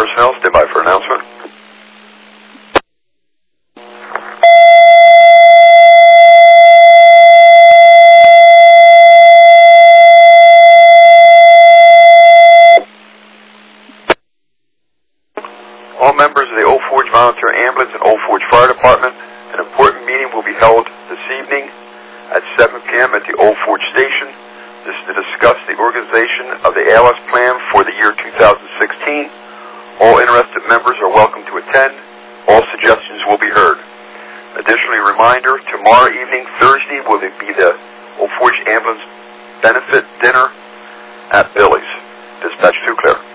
personnel, stand by for announcement. All members of the Old Forge Volunteer Ambulance and Old Forge Fire Department, an important meeting will be held this evening at 7 p.m. at the Old Forge Station. This is to discuss the organization of the ALS plan for the year 2016. All interested members are welcome to attend. All suggestions will be heard. Additionally, a reminder, tomorrow evening, Thursday, will be the Old Forge Ambulance Benefit Dinner at Billy's. Dispatch 2 clear.